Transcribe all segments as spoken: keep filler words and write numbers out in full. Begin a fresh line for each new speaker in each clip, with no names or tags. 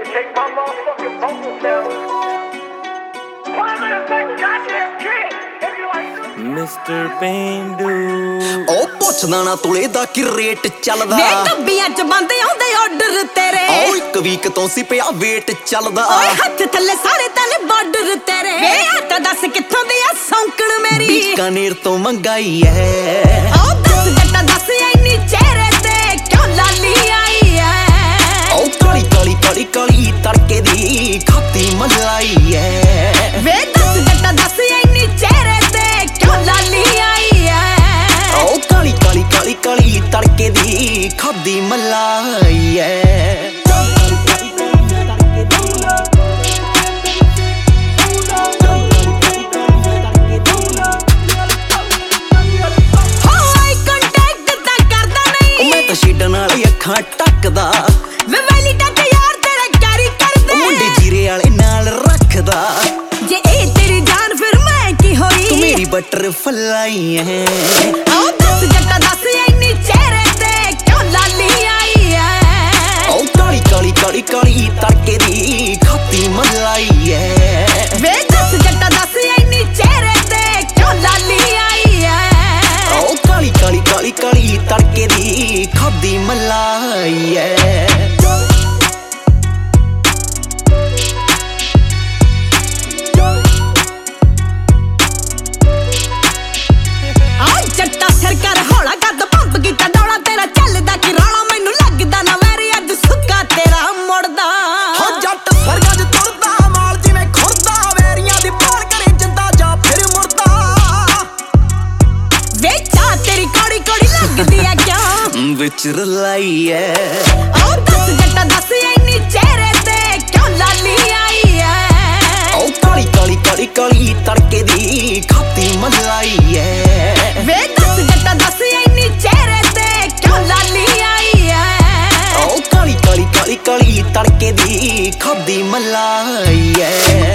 Take my motherfucking vocal down. Why am I a fucking goddamn kid? If you like
Mister Pendu
ਉਹ ਪੁੱਛਦਾ ਨਾ ਤੁਲੇ ਦਾ ਕੀ rate ਚੱਲਦਾ
ਵੇ ਡੱਬੀਆਂ ਚ ਬੰਦ ਆਉਂਦੇ ਆਰਡਰ ਤੇਰੇ
ਓ ਇੱਕ ਵੀਕ ਤੋਂ ਸੀ ਪਿਆ ਵੇਟ ਚੱਲਦਾ
ਓਏ ਹੱਥ ਥੱਲੇ ਸਾਰੇ ਤਲੇ ਬਾਰਡਰ ਤੇਰੇ ਵੇ ਆਟਾ ਦੱਸ ਕਿੱਥੋਂ ਦੀ ਆ ਸੌਂਕਣ ਮੇਰੀ
ਬੀਕਾਨੇਰ ਤੋਂ ਮੰਗਾਈ ਐ
ਓ ਦੱਸ ਜੱਟਾ ਦੱਸ ਐਨੀ ਚਿਹਰੇ ਤੇ ਕਿਉਂ ਲਾਲੀ ਆਈ ਐ
ਓ ਕਾਲੀ ਕਾਲੀ ਕਾਲੀ ਕਾਲੀ ਤੜਕੇ ਦੀ ਖਾਤੀ ਮਲਾਈ ਐ
ਵੇ ਦੱਸ ਜੱਟਾ ਦੱਸ ਐਨੀ ਚਿਹਰੇ ਤੇ ਕਿਉਂ ਲਾਲੀ ਆਈ ਐ
ਓ ਕਾਲੀ ਕਾਲੀ ਕਾਲੀ ਕਾਲੀ ਤੜਕੇ ਦੀ ਖਾਦੀ ਮਲਾਈ ਐ ਛੇਡਣ ਵਾਲੀ ਅੱਖਾਂ ਟੱਕਦਾ
ਵੇ ਵੈਲੀ ਟੱਕ ਯਾਰ ਤੇਰਾ ਕੈਰੀ ਕਰਦੇ
ਮੁੰਡੇ ਜੀਰੇ ਵਾਲੇ ਨਾਲ ਰੱਖਦਾ
ਜੇ ਇਹ ਤੇਰੀ ਜਾਨ ਫਿਰ ਮੈਂ ਕੀ ਹੋਈ
ਤੂੰ ਮੇਰੀ ਬਟਰਫਲਾਈ ਐ
ਓ ਦੱਸ ਜੱਟਾ ਦੱਸ ਐਨੀ ਚਿਹਰੇ ਤੇ ਕਿਉਂ ਲਾਲੀ ਆਈ ਐ
ਓ ਕਾਲੀ ਕਾਲੀ ਕਾਲੀ ਕਾਲੀ ਤੜਕੇ ਦੀ ਖਾਤੀ ਮਲਾਈ ਐ
ਵੇ ਦੱਸ ਜੱਟਾ ਦੱਸ ਐਨੀ ਚਿਹਰੇ ਤੇ ਕਿਉਂ ਲਾਲੀ ਆਈ ਐ
ਓ ਕਾਲੀ ਕਾਲੀ ਕਾਲੀ ਕਾਲੀ ਤੜਕੇ ਦੀ ਖਾਦੀ ਮਲਾਈ ਐ
ਜੱਟਾ ਸਿਰ ਕਰ ਹੌਲਾ ਕੱਦ ਪੰਪ ਕੀਤਾ ਡੋਲਾ ਤੇਰਾ ਚੱਲਦਾ ਕਿ ਰਾਣਾ ਮੈਨੂੰ ਲੱਗਦਾ ਨਾ ਵੈਰੀ ਅੱਜ ਸੁੱਕਾ ਤੇਰਾ ਮੁੜਦਾ
ਹੋ ਜੱਟ ਸਰਗਜ ਤੁਰਦਾ ਮਾਲ ਜਿਵੇਂ ਖੁਰਦਾ ਵੈਰੀਆਂ ਦੀ ਪਾਲ ਕਰੇ ਜਿੰਦਾ ਜਾਂ ਫਿਰ ਮੁਰਦਾ
ਵੇ ਚਾਹ ਤੇਰੀ ਕੋੜੀ ਕੋੜੀ ਲੱਗਦੀ ਐ ਕਿਉਂ
ਵਿੱਚ ਰਲਾਈ ਐ
ਓ ਦੱਸ ਜੱਟਾ ਦੱਸ ਐਨੀ ਚਿਹਰੇ ਤੇ ਕਿਉਂ ਲਾਲੀ ਆਈ ਐ
ਓ ਕਾਲੀ ਕਾਲੀ ਕਾਲੀ ਕਾਲੀ ਤੜਕੇ ਦੀ ਖਾਤੀ ਮਲਾਈ ਐ
ਵੇ ਦੱਸ ਜੱਟਾ ਦੱਸ ਐਨੀ ਚਿਹਰੇ ਤੇ ਕਿਉਂ ਲਾਲੀ ਆਈ ਐ
ਓ ਕਾਲੀ ਕਾਲੀ ਕਾਲੀ ਕਾਲੀ ਤੜਕੇ ਦੀ ਖਾਦੀ ਮਲਾਈ ਐ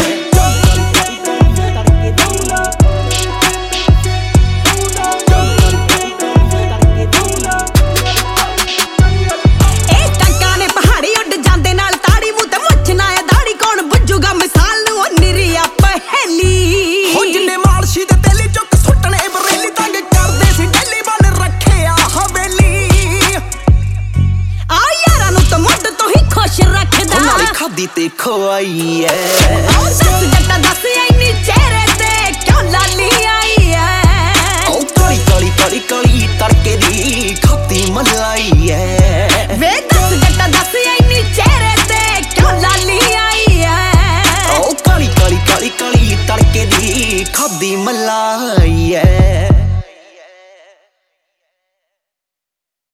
ਇਹ ਟੰਕਾਂ ਨੇ ਪਹਾੜੀ ਉੱਡ ਜਾਂਦੇ ਨਾਲ ਤਾੜੀ ਮੂੰਹ ਤੇ ਮੁੱਛ ਨਾ ਆ ਦਾੜੀ ਕੌਣ ਬੁੱਝੂਗਾ ਮਿਸਾਲ ਨੂੰ ਉਹ ਨਿਰੀ ਆ ਪਹਿਲੀ
ਹੋ ਜਿੰਨੇ ਮਾਲਸ਼ੀ ਦੇ ਤੇਲੀ ਚੁੱਕ ਸੁੱਟਣੇ ਬਰੇਲੀ ਤੰਗ ਕਰਦੇ ਸੀ ਡੇਲੀ ਬਣ ਰੱਖਿਆ ਹਵੇਲੀ
ਆ ਯਾਰਾਂ ਨੂੰ ਤਾਂ ਮੁੱਢ ਤੋਂ ਹੀ ਖੁਸ਼ ਰੱਖਦਾ
ਨਾਲੇ ਖਾਦੀ ਤੇ ਖਵਾਈ ਐ
ਓ ਦੱਸ ਜੱਟਾ ਦੱਸ ਐਨੀ ਚਿਹਰੇ ਤੇ ਕਿਉਂ ਲਾਲੀ ਆਈ ਐ
ਓ ਕਾਲੀ ਕਾਲੀ ਕਾਲੀ ਕਾਲੀ ਤੜਕੇ ਦੀ ਖਾਤੀ ਮਲਾਈ ਐ
ਵੇ ਦੱਸ ਜੱਟਾ ਦੱਸ ਐਨੀ ਚਿਹਰੇ ਤੇ ਕਿਉਂ ਲਾਲੀ ਆਈ ਐ
ਓ ਕਾਲੀ ਕਾਲੀ ਕਾਲੀ ਕਾਲੀ ਤੜਕੇ ਦੀ ਖਾਦੀ ਮਲਾਈ ਐ